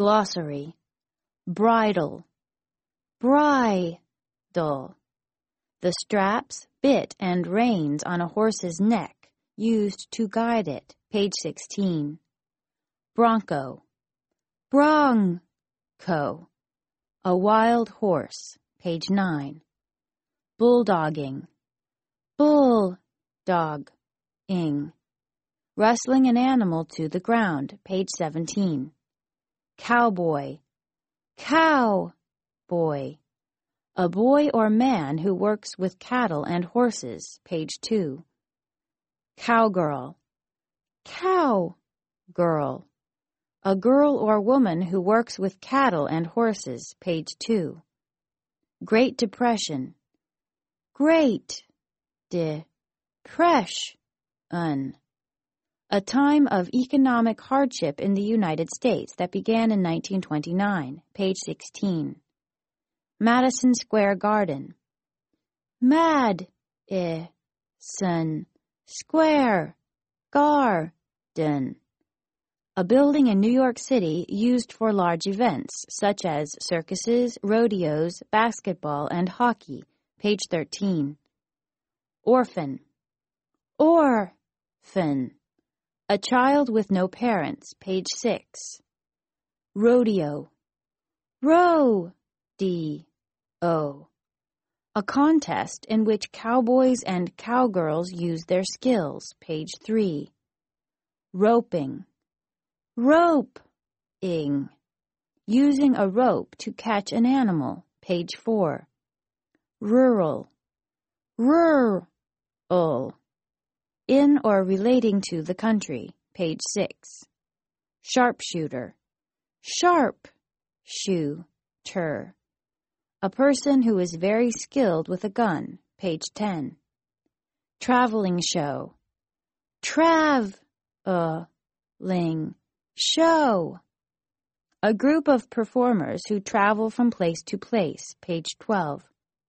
Glossary. Bridle. Bridle. The straps, bit, and reins on a horse's neck used to guide it. Page 16. Bronco. Bronco. A wild horse. Page 9. Bulldogging. Bulldogging. Wrestling an animal to the ground. Page 17. Cowboy. Cowboy. A boy or man who works with cattle and horses. Page 2. Cowgirl. Cowgirl. A girl or woman who works with cattle and horses. Page 2. Great Depression. Great Depression. A time of economic hardship in the United States that began in 1929. Page 16. Madison Square Garden. Madison Square Garden. A building in New York City used for large events such as circuses, rodeos, basketball, and hockey. Page 13. Orphan. Orphan. A child with no parents. Page 6. Rodeo. Rodeo. A contest in which cowboys and cowgirls use their skills. Page 3. Roping. Roping. Using a rope to catch an animal. Page 4. Rural. Rural. In or relating to the country. Page 6. Sharpshooter. Sharpshooter. A person who is very skilled with a gun. Page 10. Traveling show. Traveling show. A group of performers who travel from place to place. Page 12.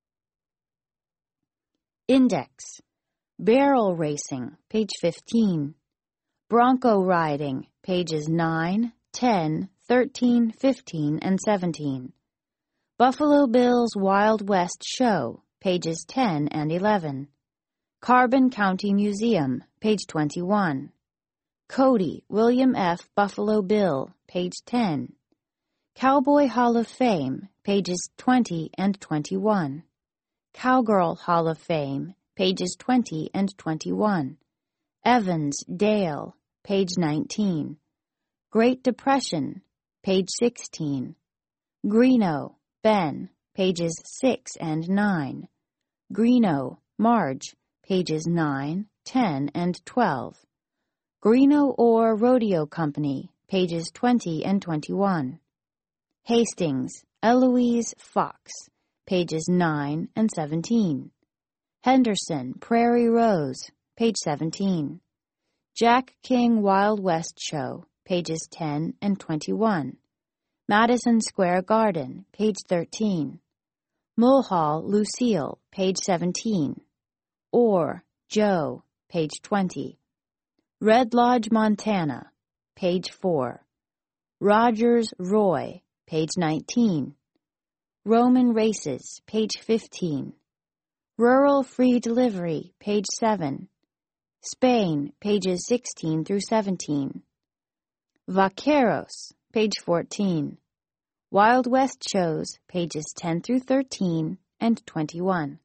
Index. Barrel racing. Page 15. Bronco riding. Pages 9, 10, 13, 15, and 17. Buffalo Bill's Wild West Show. Pages 10 and 11. Carbon County Museum. Page 21. Cody, William F. Buffalo Bill. Page 10. Cowboy Hall of Fame. Pages 20 and 21. Cowgirl Hall of Fame. Pages 20 and 21. Evans, Dale. Page 19. Great Depression. Page 16. Greeno, Ben. Pages 6 and 9. Greeno, Marge. Pages 9, 10, and 12. Greeno Ore Rodeo Company. Pages 20 and 21. Hastings, Eloise Fox. Pages 9 and 17. Henderson, Prairie Rose. Page 17. Jack King Wild West Show. Pages 10 and 21. Madison Square Garden. Page 13. Mulhall, Lucille. Page 17. Orr, Joe. Page 20. Red Lodge, Montana. Page 4. Rogers, Roy. Page 19. Roman Races. Page 15. Rural Free Delivery. Page 7. Spain. Pages 16 through 17. Vaqueros. Page 14. Wild West Shows. Pages 10 through 13 and 21.